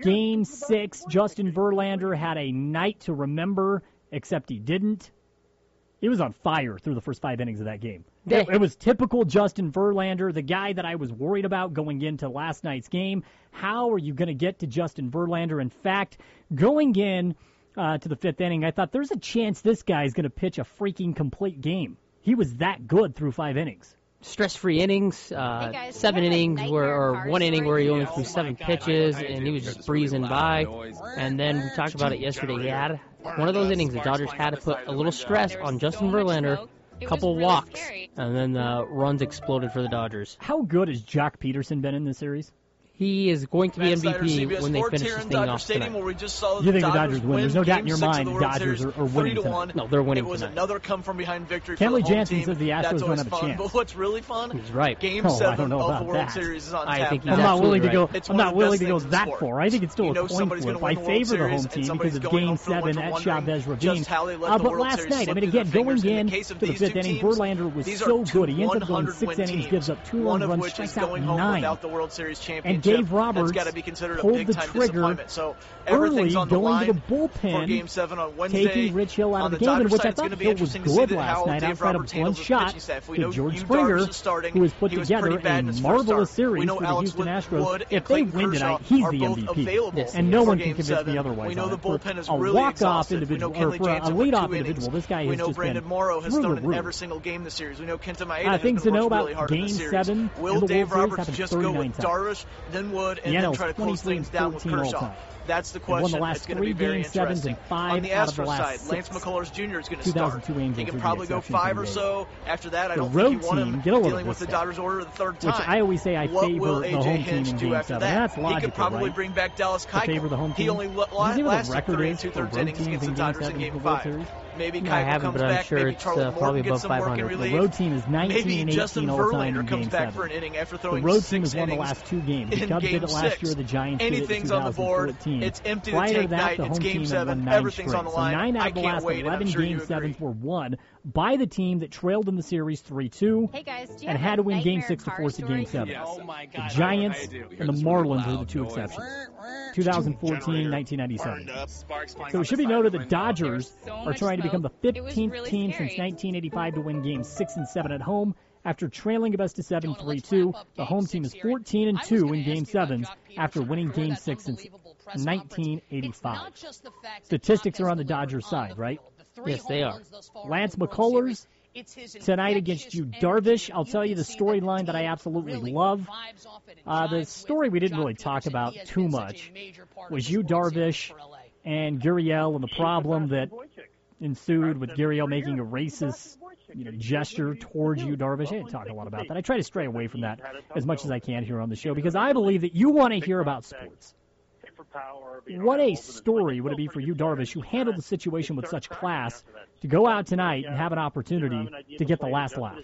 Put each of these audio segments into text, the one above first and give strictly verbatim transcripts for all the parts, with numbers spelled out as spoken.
Game six, Justin Verlander had a night to remember, except he didn't. He was on fire through the first five innings of that game. Yeah. It, it was typical Justin Verlander, the guy that I was worried about going into last night's game. How are you going to get to Justin Verlander? In fact, going in uh, to the fifth inning, I thought there's a chance this guy is going to pitch a freaking complete game. He was that good through five innings. Stress-free innings, uh, Hey guys, seven do you have a innings nightmare where, or car one inning story? where he only Yeah, threw oh seven my God, pitches, I- I and do he was because just it's really breezing loud by. noise. And then we talked about it yesterday. He had one of those innings that Dodgers had to put a little stress There was on Justin so much Verlander, smoke. It was couple really walks, scary. and then the runs exploded for the Dodgers. How good has Jock Peterson been in this series? He is going to be Matt M V Snyder, P C B S when they Sports finish here this in thing Dodger off Stadium, tonight. where we just saw You think the Dodgers Dodgers win? There's no doubt in Game your six of mind the the World Dodgers Series, are- are winning three to tonight. one. No, they're winning It was tonight. another come-from-behind victory Kenley for the home Jansen team. says the Astros That's don't always have a fun. chance. But what's really fun? He's right. Game Oh, I don't seven know of about the World that. Series is on I tap think he's now. I'm not willing to absolutely go. right. It's I'm one not of the willing best to go things in that sport. far. I think it's still You a know coin somebody's flip. gonna win I the World favor the Series, home and team somebody's because of going Game home for Seven winter at wondering Chavez Ravine. just how they let Uh, the but World last Series night, I slip mean, through again, their going fingers. In the in case of to the these fifth two inning, teams, Verlander was these are so two good. He ends up going one hundred six win innings, teams, gives up two one earned of runs, which is strikes out going home nine. without the World Series And championship. Dave Roberts That's got to be considered a pulled big the time trigger disappointment. So everything's early, on the going line to the for bullpen, Game Seven on Wednesday. taking Rich Hill out On of the the game, in Dodgers which I side, it's thought going to be Hill was interesting to see good that last how night Dave outside of Roberts one handles his shot pitching staff. We to know George Yu Springer, Darvish is starting. who has put He was together pretty bad in a his first marvelous start. series We know for the Alex Houston Wood Astros. and If they Clayton win Kershaw tonight, he's are the both M V P. available Yes, And no for one can Game convince seven. me otherwise. We know on the it. For bullpen is a really walk-off exhausted. We know individual, or Kenley for a Jansen went leadoff two innings. individual, this guy We has know just Brandon been Morrow has through the started in roof. every single game this series. We know Kenta Maeda Uh, has things been to know worked really about hard in Game this series. seven in Will the World Dave Series Roberts happened just go thirty-nine with times. Darvish, then Wood, and The N then L's try to close twenty-three things and down with fourteen all Kershaw? time. That's the They've won the question. last It's going to three be very Game sevens interesting. and five On the out of the Astros last side, Lance six. McCullers Junior is going to two start. thousand two Angels He were can the probably go exception five to or the so. After that, I The don't road think you want team, him get a load dealing of with this the stuff. Dodgers order the third Which time. I always say I What favor will the A home J team Hinch in do Game after seven. that? That's He logical, could probably right? bring back Dallas To favor Keuchel. the home He team. only Does he know what the lasted record three is and for two-thirds road innings teams against the in Game Dodgers in seven Game for the World five. Series? Maybe I Keuchel haven't, comes but I'm back. sure Maybe it's, Charlie uh, probably Morton gets above some work five in hundred. The relief. road team is nineteen Maybe and Justin eighteen all the time Verlander in comes Game back for seven. an inning after The throwing road team six has won the innings last two games. The in Cubs did Game it last six. year. The Giants did it in Anything's on the board. two thousand fourteen. It's empty the Prior to tank that, night. the It's home Game team had seven. won nine Everything's straight. on the So line. nine out I of the can't last wait, and I'm eleven sure Game you agree. sevens were won by the team that trailed in the series three two Hey guys, do you and have had a to win Game nightmare six to car force a story? Game seven. Yes. Oh my The God. Giants I do. and the Here's really Marlins are the loud two noise. exceptions. twenty fourteen, Generator nineteen ninety-seven. burned up. Sparks flying So out it should the be side noted of the the window. Dodgers so are much trying to become the smoke. It was fifteenth really team scary. since nineteen eighty-five to win games six and seven at home after trailing a best of seven three two. The home team is fourteen and two in game sevens after winning game six since nineteen eighty-five. Statistics are on the Dodgers side, right? Yes, they are. Lance McCullers tonight against Yu Darvish. I'll tell you the storyline that I absolutely love. Uh, the story we didn't really talk about too much was Yu Darvish and Gurriel and the problem that ensued with Gurriel making a racist, you know, gesture towards Yu Darvish. I didn't talk a lot about that. I try to stray away from that as much as I can here on the show because I believe that you want to hear about sports. What a story would it be for Yu Darvish, who handled the situation with such class, to go out tonight and have an opportunity to get the last laugh.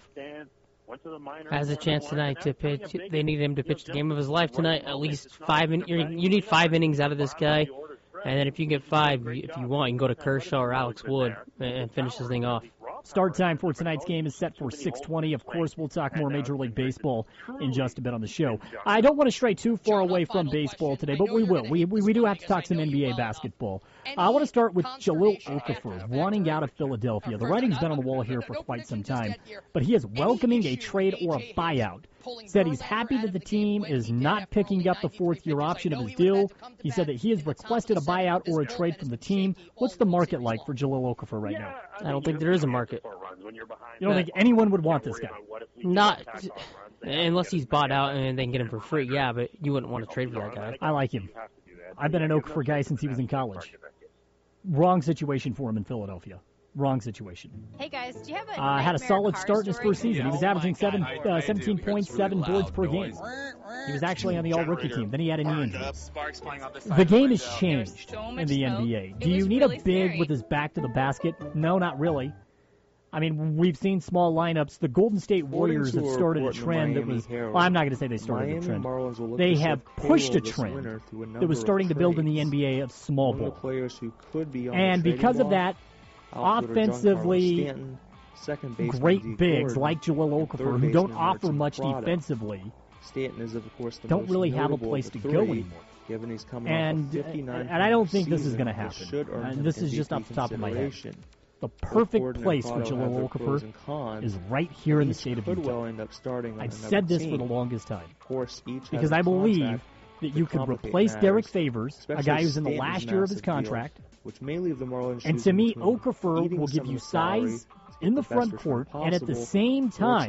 Has a chance tonight to pitch. They need him to pitch the game of his life tonight. At least five. In, you need five innings out of this guy, and then if you get five, if you want, you can go to Kershaw or Alex Wood and finish this thing off. Start time for tonight's game is set for six twenty. Of course, we'll talk more Major League Baseball in just a bit on the show. I don't want to stray too far away from baseball today, but we will. We we, we do have to talk some N B A basketball. I want to start with Jahlil Okafor, wanting out of Philadelphia. The writing's been on the wall here for quite some time, but he is welcoming a trade or a buyout. Said he's happy that the team is not picking up the fourth-year option of his deal. He said that he has requested a buyout or a trade from the team. What's the market like for Jahlil Okafor right now? I don't think there is a market. You don't think anyone would want this guy? Not unless he's bought out and they can get him for free. Yeah, but you wouldn't want to trade for that guy. I like him. I've been an Okafor guy since he was in college. Wrong situation for him in Philadelphia. Wrong situation. Hey guys, do you have a Uh, had a nightmare solid car start in his story? first season. He was Oh averaging my seven, God, I- I uh, do, seventeen because point it's really seven boards loud per noise. game. He was actually on the all-rookie team. Then he had a knee Burned injury. up. Sparks flying out the side The of game window. has changed so in much the smoke. N B A. It Do you was need really a big scary. with his back to the basket? No, not really. I mean, we've seen small lineups. The Golden State Warriors have started a trend that was, well, I'm not going to say they started a trend. They have pushed a trend that was starting to build in the N B A of small ball. And because of that, offensively, great bigs like Jahlil Okafor, who don't offer much defensively, don't really have a place to go anymore. given he's coming and, off a fifty-nine and I don't think this is going to season, happen. And this is just off the top of my head. The perfect place for Jalil Okafor is right here in the state of Utah. Well end up starting I've said this for the longest time. Because I believe that you could replace matters, Derek Favors, a guy who's in the last year of his contract, deal, which may leave the Marlins and to me, Okafor will give you size in the front court, and at the same time,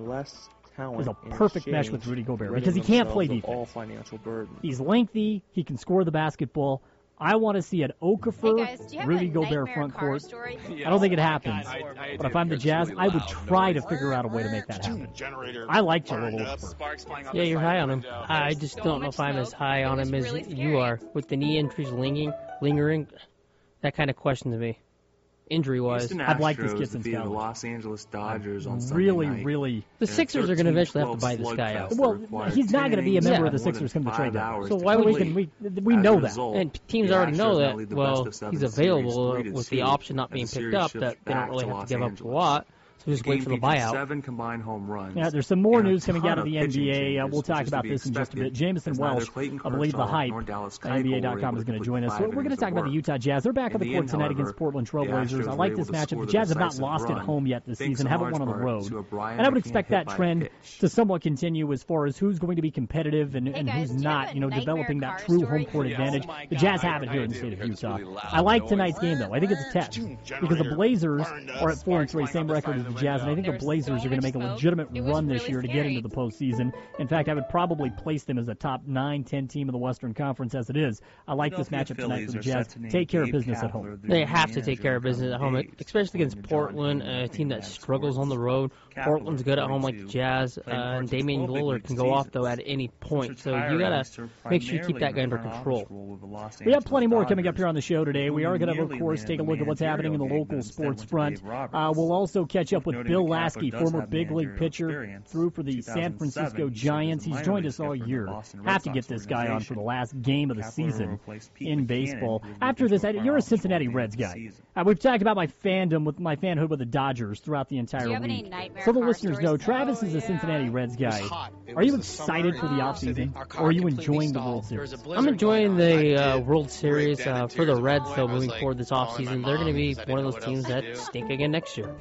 is a perfect mesh with Rudy Gobert because he can't play defense. He's lengthy, he can score the basketball. I want to see an Okafor, hey guys, Rudy Gobert front court. I don't think it happens. I, I but if I'm the Jazz, really I would try to figure out a way to make that happen. I like Jalil Okafor. Yeah, you're high on him. I just don't know if I'm as high on him as you are. With the knee injuries lingering, lingering, that kind of question to me. Injury-wise, I'd like this kid since the Los Angeles Dodgers on really, Sunday night. really. The Sixers are going to eventually have to buy this guy out. Well, he's not going to be a member yeah. of the Sixers come to trade him. So why would we can we we know that? And teams already know that. Well, he's available with the option not being picked up. That they don't really have to give up a lot. So just wait for the buyout. Seven combined home runs. Yeah, there's some more news coming out of the N B A. Uh, we'll talk about this in just a bit. Jameson Welsh, I believe the hype, N B A dot com is going to join us. So we're going to talk about the Utah Jazz. They're back on the court tonight against Portland Trailblazers. I like this matchup. The Jazz have not lost at home yet this season, haven't won on the road. And I would expect that trend to somewhat continue as far as who's going to be competitive and, and who's not, you know, developing that true home court advantage. The Jazz have it here in the state of Utah. I like tonight's game, though. I think it's a test because the Blazers are at four and three, same record as the Jazz, and I think the Blazers Blazers are going to make a legitimate run this year to get into the postseason. In fact, I would probably place them as a top nine, ten team in the Western Conference as it is. I like this matchup tonight for the Jazz. Take care of business at home. They have to take care of business at home, especially against Portland, a team that struggles on the road. Portland's good at home like the Jazz, uh, and Damian Lillard can go off, though, at any point. So you got to make sure you keep that guy under control. We have plenty more coming up here on the show today. We are going to, of course, take a look at what's happening in the local sports front. Uh, we'll also catch up with Bill Lasky, former big league pitcher, threw for the San Francisco Giants. He's joined us all year. Have to get this guy on for the last game of the season in baseball. After this, you're a Cincinnati Reds guy. Uh, we've talked about my fandom with my fanhood with the Dodgers throughout the entire week. So the listeners know, Travis is a Cincinnati Reds guy. Are you excited for the offseason, or are you enjoying the World Series? I'm enjoying the uh, World Series uh, for the Reds, though, moving forward this offseason. They're going to be one of those teams that stink again next year.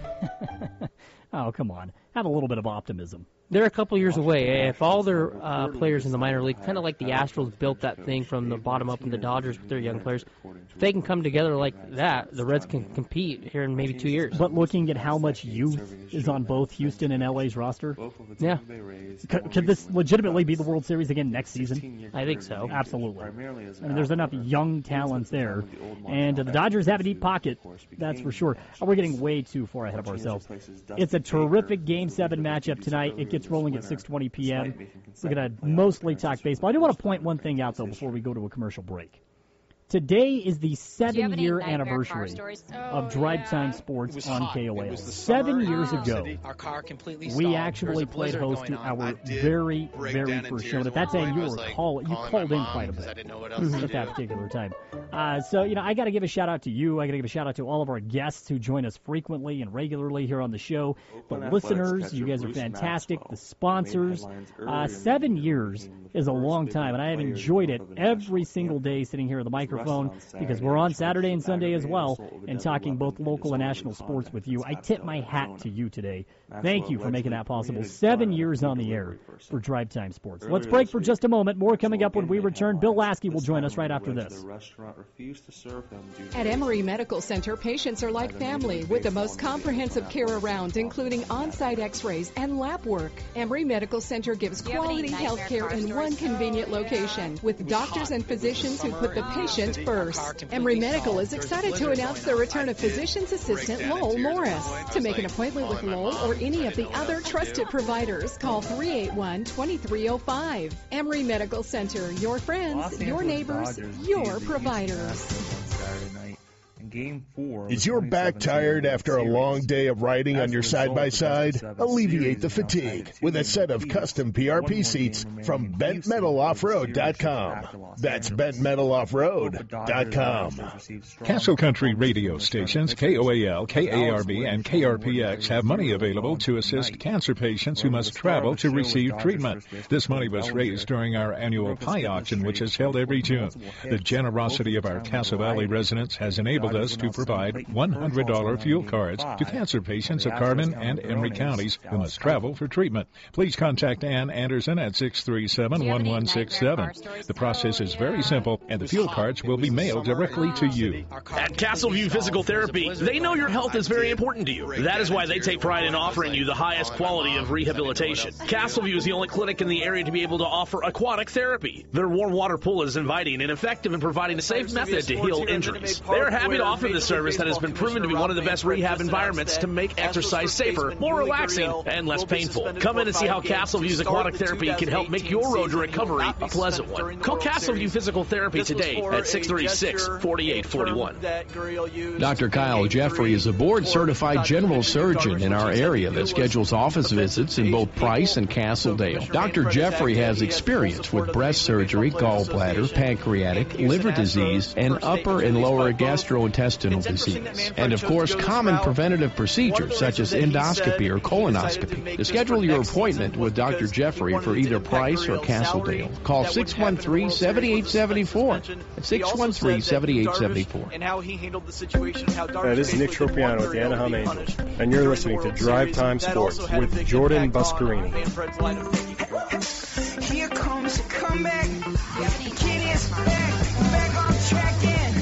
Oh, come on. Have a little bit of optimism. They're a couple years away. If all their uh, players in the minor league, kind of like the Astros built that thing from the bottom up, and the Dodgers with their young players, if they can come together like that, the Reds can compete here in maybe two years. But looking at how much youth is on both Houston and L A's roster, yeah, could, could this legitimately be the World Series again next season? I think so. Absolutely. I mean, there's enough young talent there, and uh, the Dodgers have a deep pocket, that's for sure. We're getting way too far ahead of ourselves. It's a terrific Game seven matchup tonight. It gets rolling at six twenty p.m. We're going to mostly talk baseball. I do want to point one thing out, though, before we go to a commercial break. Today is the seven-year anniversary of Drive Time Sports on K O A L. Seven years ago, we actually played host to our very, very first show. And at that time, you were call, you called in quite a bit at that particular time. Uh, so, you know, I got to give a shout-out to you. I got to give a shout-out to all of our guests who join us frequently and regularly here on the show. The listeners, you guys are fantastic. The sponsors. Uh, seven years is a long time, and I have enjoyed it every single day sitting here at the microphone. Because we're on Saturday and Sunday as well and talking both local and national sports with you. I tip my hat to you today. Thank you for making that possible. Seven years on the air for Drive Time Sports. Let's break for just a moment. More coming up when we return. Bill Lasky will join us right after this. At Emory Medical Center, patients are like family with the most comprehensive care around, including on-site x-rays and lab work. Emory Medical Center gives quality health care in one convenient location with doctors and physicians who put the patient first. Emory Medical is excited to announce the return of physician's assistant Lowell Morris. To make an appointment with Lowell or any of the other trusted providers, call three eight one, two three zero five. Emory Medical Center, your friends, your neighbors, your providers. Game four. Is your back tired after a long day of riding on your side-by-side? Alleviate the fatigue with a set of custom P R P seats from bent metal off road dot com. That's bent metal off road dot com. Castle Country radio stations K O A L, K A R B, and K R P X have money available to assist cancer patients who must travel to receive treatment. This money was raised during our annual pie auction, which is held every June. The generosity of our Castle Valley residents has enabled us to provide one hundred dollars fuel cards to cancer patients of Carbon and Emery counties who must travel for treatment. Please contact Ann Anderson at six three seven, one one six seven. The process is very simple, and the fuel cards will be mailed directly to you. At Castleview Physical Therapy, they know your health is very important to you. That is why they take pride in offering you the highest quality of rehabilitation. Castleview is the only clinic in the area to be able to offer aquatic therapy. Their warm water pool is inviting and effective in providing a safe method to heal injuries. They are happy to offer this service that has been proven to be one of the best rehab environments to make exercise safer, more relaxing, and less painful. Come in and see how Castleview's aquatic therapy can help make your road to recovery a pleasant one. Call Castleview Physical Therapy today at six three six, four eight four one. Doctor Kyle Jeffrey is a board-certified general surgeon in our area that schedules office visits in both Price and Castledale. Doctor Jeffrey has experience with breast surgery, gallbladder, pancreatic, liver disease, and upper and lower gastrointestinal disease. And, of course, common preventative procedures such as endoscopy or colonoscopy. To schedule your appointment with Doctor Jeffrey for either Price or Castledale, call six one three, seven eight seven four. That's six one three, seven eight seven four. That is Nick Tropiano with the Anaheim Angels, and you're listening to Drive Time Sports with Jordan Buscarini. Here comes a comeback. Kenny is back, back on track again.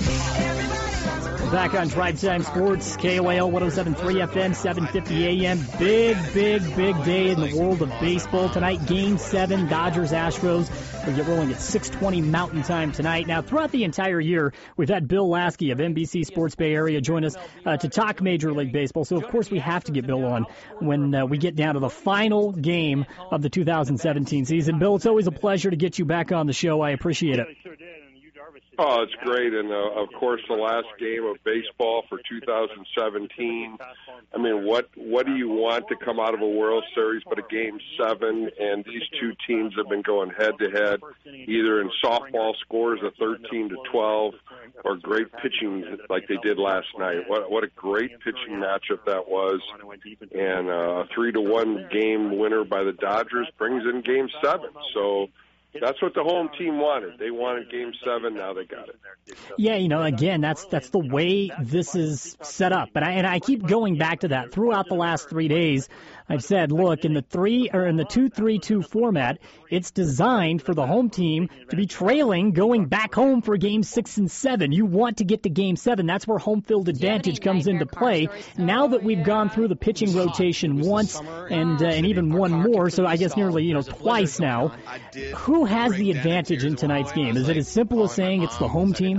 Back on Drive Time Sports, K O A L one oh seven point three F M, seven fifty A M. Big, big, big day in the world of baseball tonight. Game seven, Dodgers-Astros. We get rolling at six twenty Mountain Time tonight. Now, throughout the entire year, we've had Bill Lasky of N B C Sports Bay Area join us uh, to talk Major League Baseball. So, of course, we have to get Bill on when uh, we get down to the final game of the two thousand seventeen season. Bill, it's always a pleasure to get you back on the show. I appreciate it. Oh, it's great. And, uh, of course, the last game of baseball for two thousand seventeen. I mean, what what do you want to come out of a World Series but a Game seven? And these two teams have been going head-to-head, either in softball scores of thirteen to twelve or great pitching like they did last night. What what a great pitching matchup that was. And uh, a three to one game winner by the Dodgers brings in Game seven. So that's what the home team wanted. They wanted Game seven. Now they got it. Yeah, you know, again, that's that's the way this is set up. But I, and I keep going back to that throughout the last three days. I've said, look, in the three or in the two three two format, it's designed for the home team to be trailing, going back home for Game six and seven. You want to get to Game seven. That's where home field advantage comes into play. Now that we've gone through the pitching rotation once and uh, and even one more, so I guess nearly you know twice now. Who has the advantage in tonight's game? Is it as simple as saying it's the home team?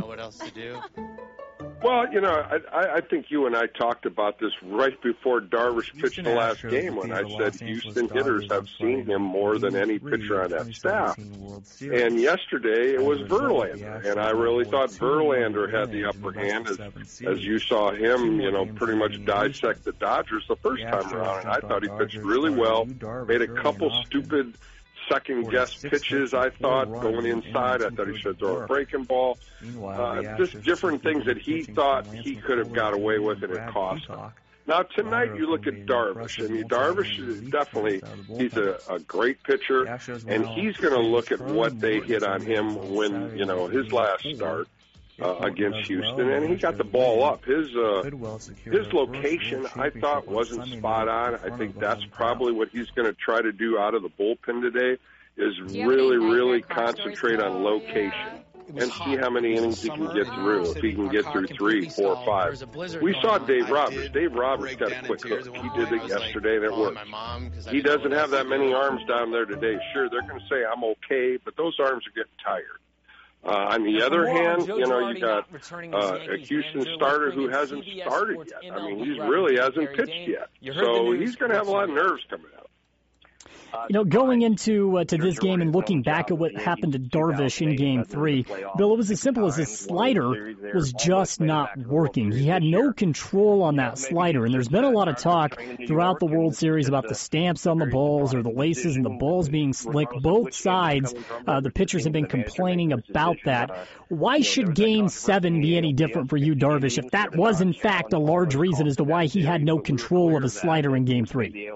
Well, you know, I, I think you and I talked about this right before Darvish pitched the last game when I said Houston hitters have seen him more than any pitcher on that staff. And yesterday it was Verlander, and I really thought Verlander had the upper hand as, as you saw him, you know, pretty much dissect the Dodgers the first time around. And I thought he pitched really well, made a couple stupid second-guess pitches, I thought, going inside. I thought he should throw a breaking ball. Uh, just different things that he thought he could have got away with, and it cost him. Now, tonight, you look at Darvish. I mean, Darvish is definitely, he's a, a great pitcher, and he's going to look at what they hit on him when, you know, his last start. Uh, against Houston, and he got the ball up. His uh, his location, I thought, wasn't spot on. I think that's probably what he's going to try to do out of the bullpen today, is really, really concentrate on location and see how many innings he can get through, if he can get through three, four, five. We saw Dave Roberts. Dave Roberts got a quick hook. He did it yesterday, and it worked. He doesn't have that many arms down there today. Sure, they're going to say, I'm okay, but those arms are getting tired. Uh, on the other hand, you know, you got uh, a Houston starter who hasn't started yet. I mean, he really hasn't pitched yet. So he's going to have a lot of nerves coming out. You know, going into uh, to this game and looking back at what happened to Darvish in Game three, Bill, it was as simple as his slider was just not working. He had no control on that slider, and there's been a lot of talk throughout the World Series about the stamps on the balls or the laces and the balls being slick. Both sides, uh, the pitchers have been complaining about that. Why should Game seven be any different for you, Darvish, if that was, in fact, a large reason as to why he had no control of his slider in Game three?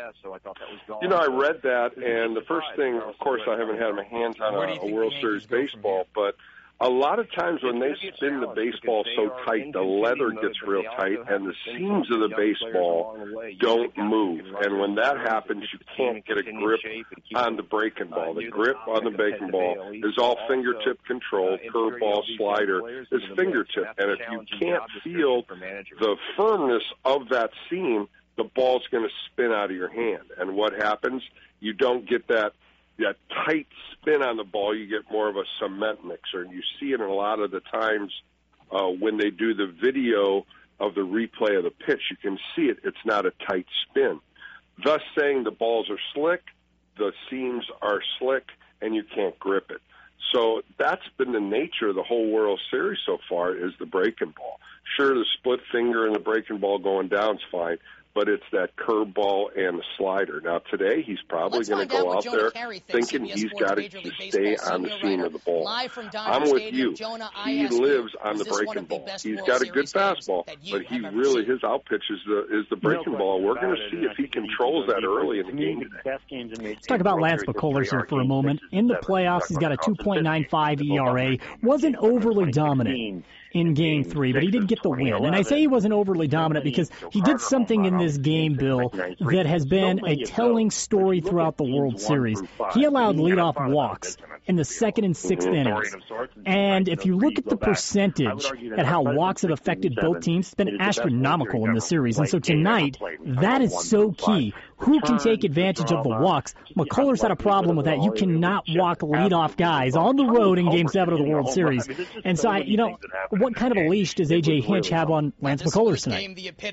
You know, I read that, and the first thing, of course, I haven't had my hands on a, a World Series baseball, but a lot of times when they spin the baseball so tight, the leather gets real tight, and the seams of the baseball don't move. And when that happens, you can't get a grip on the breaking ball. The grip on the breaking ball is all fingertip control. Curveball, slider is fingertip. And if you can't feel the firmness of that seam, the ball's going to spin out of your hand. And what happens? You don't get that that tight spin on the ball. You get more of a cement mixer. And you see it in a lot of the times uh, when they do the video of the replay of the pitch. You can see it. It's not a tight spin. Thus saying the balls are slick, the seams are slick, and you can't grip it. So that's been the nature of the whole World Series so far, is the breaking ball. Sure, the split finger and the breaking ball going down is fine, but it's that curveball and the slider. Now, today, he's probably going to go out there thinking he's got to stay on the seam of the ball. I'm with you. He lives on the breaking ball. He's got a good fastball, but he really, his out pitch is the, is the breaking ball. We're going to see if he controls that early in the game today. Let's talk about Lance McCullers here for a moment. In the playoffs, he's got a two point nine five E R A. Wasn't overly dominant in Game three, but he did get the win. And I say he wasn't overly dominant because he did something in this game, Bill, that has been a telling story throughout the World Series. He allowed leadoff walks in the second and sixth innings. And if you look at the percentage at how walks have affected both teams, it's been astronomical in the series. And so tonight, that is so key. Who can take advantage of the walks? McCullers had a problem with that. You cannot walk leadoff guys on the road in Game seven of the World Series. And so, I, you know, what kind of a leash does A J Hinch have on Lance McCullers tonight?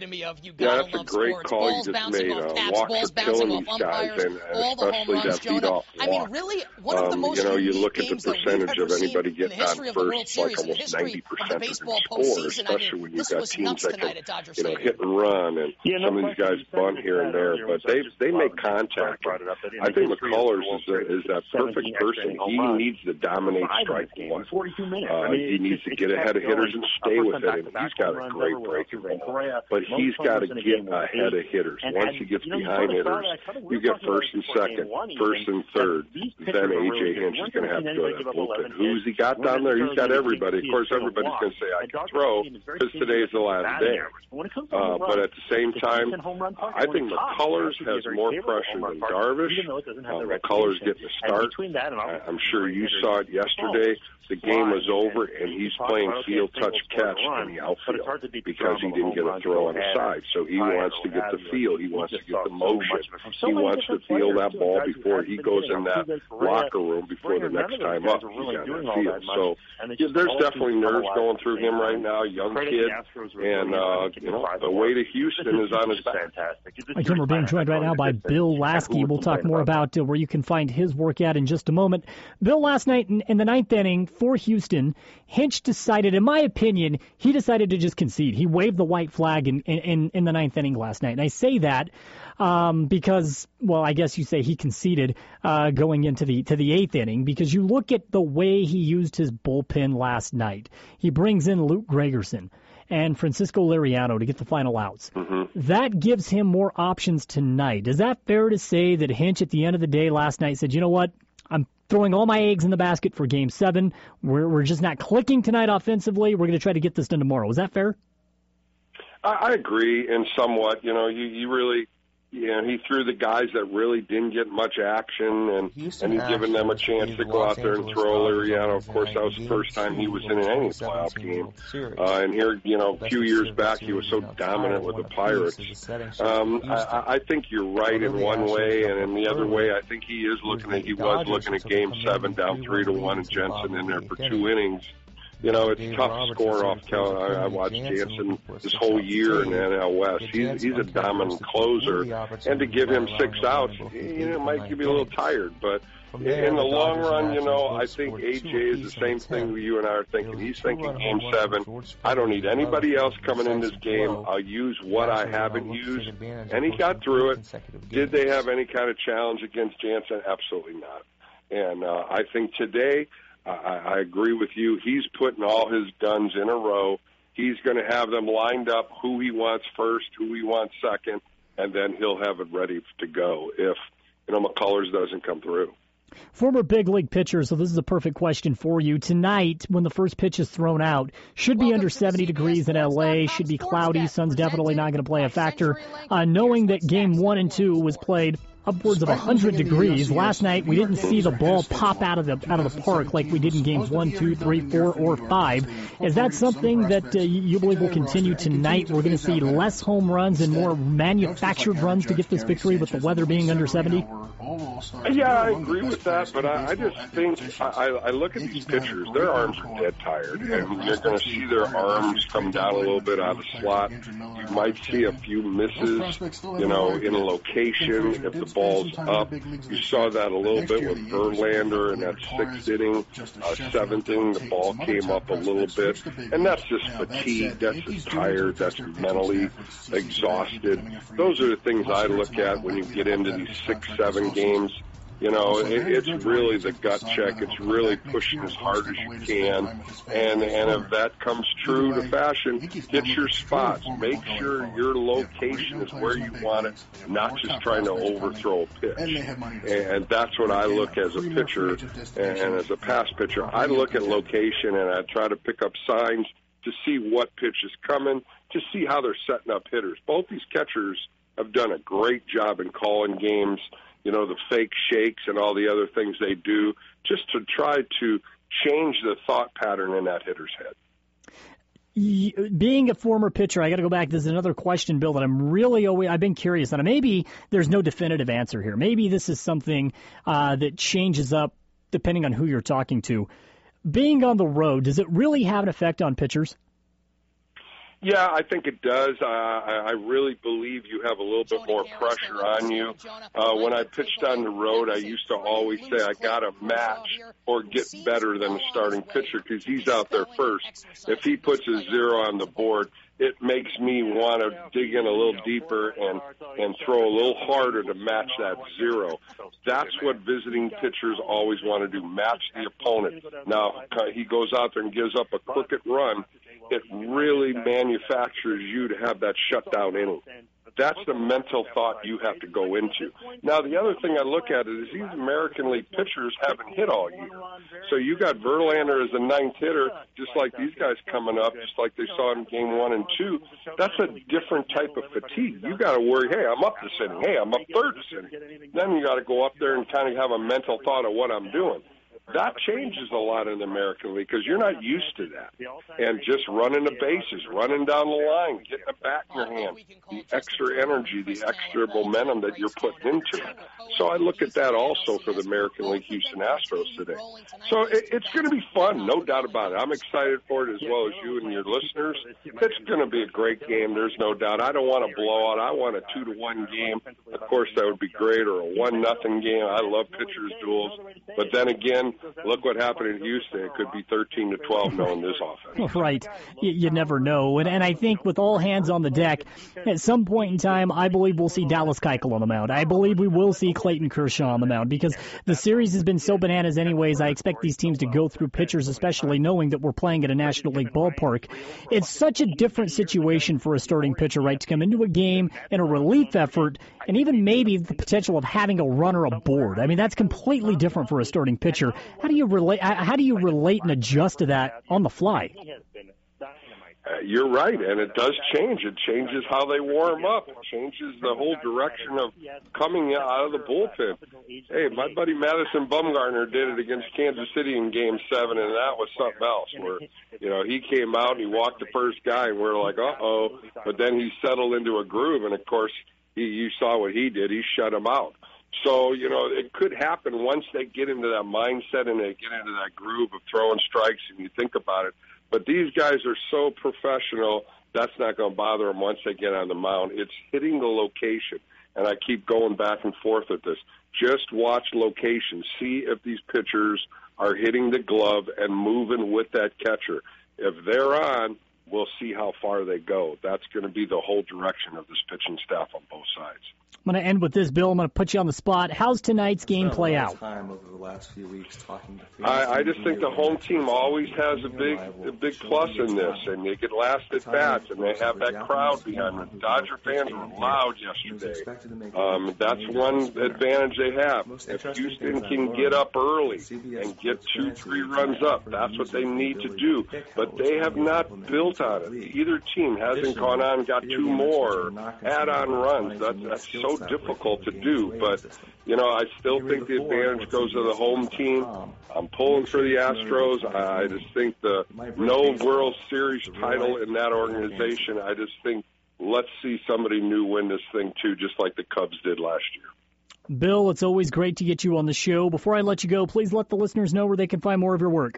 Yeah, that's a great call you just made. Uh, walks are killing these guys, and, and especially that leadoff walk. Um, you know, you look at the percentage of anybody getting on first, like almost ninety percent of the score, especially when you've got teams that can, you know, hit and run, and some of these guys bunt here and there, but they they make contact. I think McCullers is, a, is that perfect person. He needs to dominate strike one. Uh, he needs to get ahead of hitters and stay with it. And he's got a great breaking ball, but he's got to get ahead of hitters. Once he gets behind hitters, you get first and second, first and third. Then A J Hinch is going to have to go to that bullpen. Who's he got down there? He's got everybody. Of course, everybody's going to say, I can throw, because today is the last day. Uh, but at the same time, I think McCullers has more pressure than Darvish. Uh, McCullers getting the start. I, I'm sure you saw it yesterday. The game was over, and he's playing field touch catch in the outfield because he didn't get a throw on the side. So he wants to get the feel. He wants to get the motion. He wants to feel that ball before he goes in that locker room before the next time up. He's got that feel. So yeah, there's definitely nerves going through him right now, young kid. And, uh, you know, the way to Houston is on his back. Again, we're being joined right now by Bill Lasky. We'll talk more about uh, where you can find his work at in just a moment. Bill, last night in, in the ninth inning, for Houston, Hinch decided, in my opinion, he decided to just concede. He waved the white flag in, in, in the ninth inning last night. And I say that um, because, well, I guess you say he conceded uh, going into the to the eighth inning, because you look at the way he used his bullpen last night. He brings in Luke Gregerson and Francisco Liriano to get the final outs. Mm-hmm. That gives him more options tonight. Is that fair to say that Hinch at the end of the day last night said, you know what, I'm throwing all my eggs in the basket for Game seven. We're, we're just not clicking tonight offensively. We're going to try to get this done tomorrow. Is that fair? I, I agree in somewhat. You know, you, you really, you know, he threw the guys that really didn't get much action, and, and he's given them a chance to go out there and throw. Liriano, of course, that was the first time he was in any playoff game. Uh, and here, you know, a few years back, he was so dominant with the Pirates. Um, I, I think you're right in one way, and in the other way, I think he is looking at, he was looking at Game seven down three to one, and Jensen in there for two innings. You know, it's tough scoring off count. I, I watched Jansen this whole year in the N L West. He's, he's a dominant closer, and to give him six outs, you know, might be a little tired. But in the long run, you know, I think A J is the same thing you and I are thinking. He's thinking Game seven. I don't need anybody else coming in this game. I'll use what I haven't used. And he got through it. Did they have any kind of challenge against Jansen? Absolutely not. And uh, I think today, I, I agree with you. He's putting all his guns in a row. He's going to have them lined up, who he wants first, who he wants second, and then he'll have it ready to go if, you know, McCullers doesn't come through. Former big league pitcher, so this is a perfect question for you. Tonight, when the first pitch is thrown out, should be under seventy degrees in L A, should be cloudy. Sun's definitely not going to play a factor. Uh, knowing that game one and two was played upwards of one hundred degrees. Last night, we didn't see the ball pop out of the out of the park like we did in games one, two, three, four, or five. Is that something that uh, you believe will continue tonight? We're going to see less home runs and more manufactured runs to get this victory with the weather being under seventy? Yeah, I agree with that, but I, I just think, I, I look at these pitchers, their arms are dead tired, and you're going to see their arms come down a little bit out of the slot. You might see a few misses, you know, in a location if the ball's up. You saw that a little bit with Verlander in that sixth inning, uh, seventh inning, the ball came up a little bit, and that's just fatigue, that's just tired, that's mentally exhausted. Those are the things I look at when you get into these six, seven games. You know, it, it's really the gut check. It's really pushing as hard as you can. And and if that comes true to fashion, hit your spots. Make sure your location is where you want it, not just trying to overthrow a pitch. And that's what I look as a pitcher and, and as a pass pitcher. I look at location and I try to pick up signs to see what pitch is coming, to see how they're setting up hitters. Both these catchers have done a great job in calling games. You know, the fake shakes and all the other things they do, just to try to change the thought pattern in that hitter's head. Being a former pitcher, I got to go back. This is another question, Bill, that I'm really always, I've been curious on. Maybe there's no definitive answer here. Maybe this is something uh, that changes up depending on who you're talking to. Being on the road, does it really have an effect on pitchers? Yeah, I think it does. Uh, I really believe you have a little bit more pressure on you. Uh, when I pitched on the road, I used to always say I got to match or get better than the starting pitcher because he's out there first. If he puts a zero on the board, it makes me want to dig in a little deeper and, and throw a little harder to match that zero. That's what visiting pitchers always want to do, match the opponent. Now, he goes out there and gives up a crooked run. It really manufactures you to have that shutdown inning. That's the mental thought you have to go into. Now, the other thing I look at is these American League pitchers haven't hit all year. So you got Verlander as a ninth hitter, just like these guys coming up, just like they saw in game one and two. That's a different type of fatigue. You got to worry, hey, I'm up this inning. Hey, I'm up third this inning. Then you got to go up there and kind of have a mental thought of what I'm doing. That changes a lot in the American League because you're not used to that. And just running the bases, running down the line, getting a bat in your hand, the extra energy, the extra momentum that you're putting into it. So I look at that also for the American League Houston Astros today. So it, it's going to be fun, no doubt about it. I'm excited for it as well as you and your listeners. It's going to be a great game, there's no doubt. I don't want a blowout. I want a two to one game. Of course, that would be great, or a one nothing game. I love pitchers' duels. But then again, look what happened in Houston. It could be thirteen to twelve knowing this offense. Right. You, you never know. And, and I think with all hands on the deck, at some point in time, I believe we'll see Dallas Keuchel on the mound. I believe we will see Clayton Kershaw on the mound because the series has been so bananas anyways. I expect these teams to go through pitchers, especially knowing that we're playing at a National League ballpark. It's such a different situation for a starting pitcher, right, to come into a game in a relief effort and even maybe the potential of having a runner aboard. I mean, that's completely different for a starting pitcher. How do you relate? How do you relate and adjust to that on the fly? Uh, you're right, and it does change. It changes how they warm up. It changes the whole direction of coming out of the bullpen. Hey, my buddy Madison Bumgarner did it against Kansas City in Game Seven, and that was something else. Where you know he came out and he walked the first guy, and we're like, uh oh, but then he settled into a groove, and of course, he, you saw what he did. He shut him out. So, you know, it could happen once they get into that mindset and they get into that groove of throwing strikes and you think about it. But these guys are so professional, that's not going to bother them once they get on the mound. It's hitting the location. And I keep going back and forth with this. Just watch location. See if these pitchers are hitting the glove and moving with that catcher. If they're on, we'll see how far they go. That's going to be the whole direction of this pitching staff on both sides. I'm going to end with this, Bill. I'm going to put you on the spot. How's tonight's game play out? Time over the last few weeks talking to I, I just think the home team always has a big a big plus in this, and they get last at bats, and they have that crowd behind them. Dodger fans were loud yesterday. Um, that's one advantage they have. If Houston can get up early and get two, three runs up, that's what they need to do. But they have not built on it. Either team hasn't gone on and got two more add-on runs. That's, that's so difficult to do, but you know, I still think the advantage goes to the home team. I'm pulling for the Astros. I just think the no World Series title in that organization, I just think let's see somebody new win this thing too, just like the Cubs did last year. Bill, it's always great to get you on the show. Before I let you go, please let the listeners know where they can find more of your work.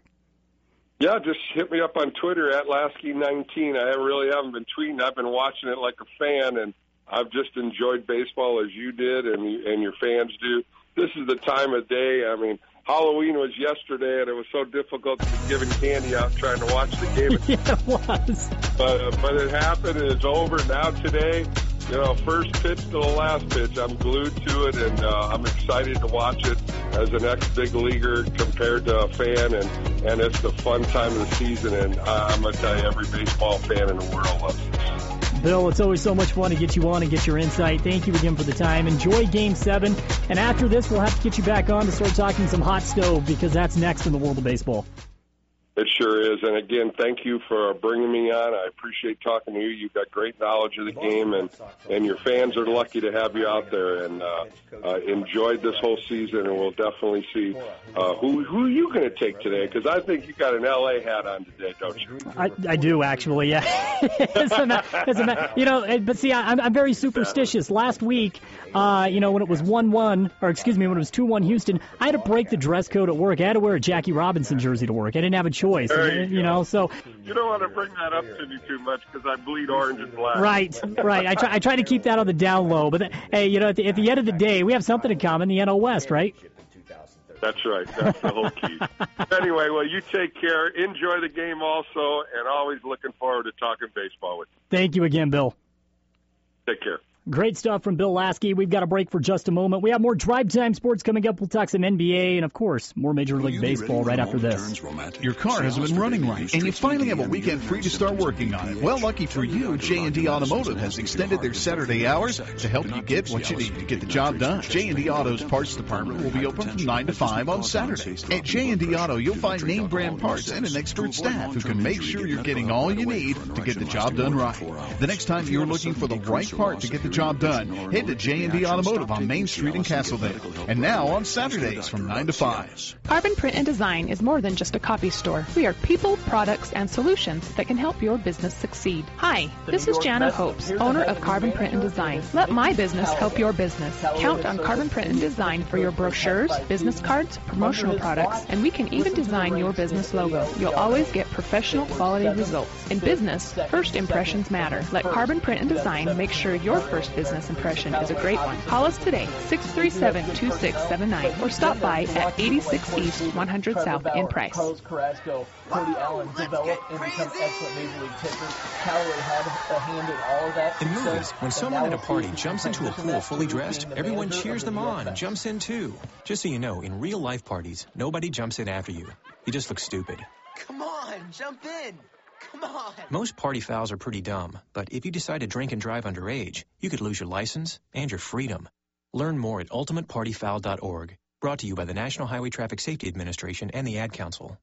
Yeah, just hit me up on Twitter at Lasky nineteen. I really haven't been tweeting. I've been watching it like a fan, and I've just enjoyed baseball as you did and and your fans do. This is the time of day. I mean, Halloween was yesterday, and it was so difficult to be giving candy out trying to watch the game. Yeah, it was. But, uh, but it happened, and it's over. Now today, you know, first pitch to the last pitch, I'm glued to it, and uh, I'm excited to watch it as an ex-big leaguer compared to a fan, and, and it's the fun time of the season, and uh, I'm going to tell you, every baseball fan in the world loves this. Bill, it's always so much fun to get you on and get your insight. Thank you again for the time. Enjoy Game seven. And after this, we'll have to get you back on to start talking some hot stove because that's next in the world of baseball. It sure is. And again, thank you for bringing me on. I appreciate talking to you. You've got great knowledge of the game, and, and your fans are lucky to have you out there. And uh, uh, enjoyed this whole season, and we'll definitely see uh, who who are you going to take today? Because I think you got an L A hat on today, don't you? I, I do, actually, yeah. it's a ma- it's a ma- you know, but see, I, I'm, I'm very superstitious. Last week, uh, you know, when it was one one, or excuse me, when it was two one Houston, I had to break the dress code at work. I had to wear a Jackie Robinson jersey to work. I didn't have a choice. Choice, you, you know, so you don't want to bring that up to me too much because I bleed orange and black. Right, right. I try, I try to keep that on the down low, but hey, you know, at the, at the end of the day, we have something in common: the N L West, right? That's right. That's the whole key. Anyway, well, you take care. Enjoy the game also, and always looking forward to talking baseball with you. Thank you again, Bill. Take care. Great stuff from Bill Lasky. We've got a break for just a moment. We have more Drive Time Sports coming up. We'll talk some N B A and, of course, more Major League Baseball right after this. Your car hasn't been running right, and you finally have a weekend free to start working on it. Well, lucky for you, J and D Automotive has extended their Saturday hours to help you get what you need to get the job done. J and D Auto's parts department will be open from nine to five on Saturdays. At J and D Auto, you'll find name brand parts and an expert staff who can make sure you're getting all you need to get the job done right. The next time you're looking for the right part to get the job done, head to J and D Automotive on Main Street in Castledale. And now on Saturdays from nine to five. Carbon Print and Design is more than just a copy store. We are people, products, and solutions that can help your business succeed. Hi, this is Jana Hopes, owner of Carbon Print and Design. Let my business help your business. Count on Carbon Print and Design for your brochures, business cards, promotional products, and we can even design your business logo. You'll always get professional quality results. In business, first impressions matter. Let Carbon Print and Design make sure your first business impression is a great one. Call us today, six three seven, two six seven nine, or stop by at eighty-six East one hundred South in Price. Carlos Carrasco, Cody Allen develop and become excellent Major League pitchers. Callaway had a hand in all of that. In movies, when someone at a party jumps into a pool fully dressed, everyone cheers them on and jumps in too. Just so you know, in real life parties, nobody jumps in after you. You just look stupid. Come on, jump in. Come on. Most party fouls are pretty dumb, but if you decide to drink and drive underage, you could lose your license and your freedom. Learn more at ultimate party foul dot org. Brought to you by the National Highway Traffic Safety Administration and the Ad Council.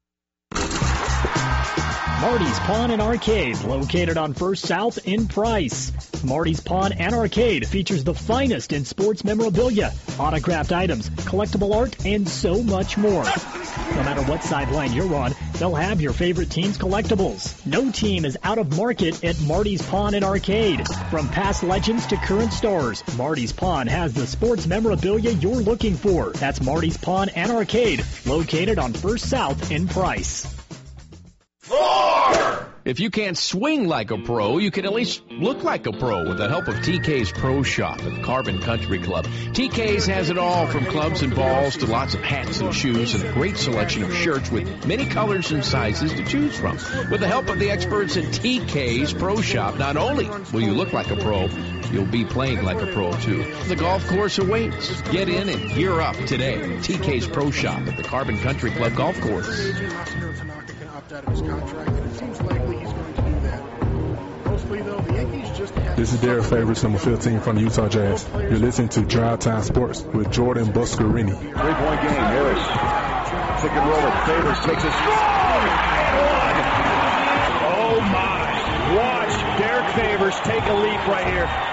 Marty's Pawn and Arcade, located on First South in Price. Marty's Pawn and Arcade features the finest in sports memorabilia, autographed items, collectible art, and so much more. No matter what sideline you're on, they'll have your favorite team's collectibles. No team is out of market at Marty's Pawn and Arcade. From past legends to current stars, Marty's Pawn has the sports memorabilia you're looking for. That's Marty's Pawn and Arcade, located on First South in Price. Four! If you can't swing like a pro, you can at least look like a pro with the help of T K's Pro Shop at the Carbon Country Club. T K's has it all from clubs and balls to lots of hats and shoes and a great selection of shirts with many colors and sizes to choose from. With the help of the experts at T K's Pro Shop, not only will you look like a pro, you'll be playing like a pro too. The golf course awaits. Get in and gear up today. T K's Pro Shop at the Carbon Country Club Golf Course. This is Derek Favors, number fifteen from the Utah Jazz. You're listening to Drive Time Sports with Jordan Buscarini. Three-point game. Harris. Pick and roll. Favors takes a strong one. Oh, my. Watch Derek Favors take a leap right here.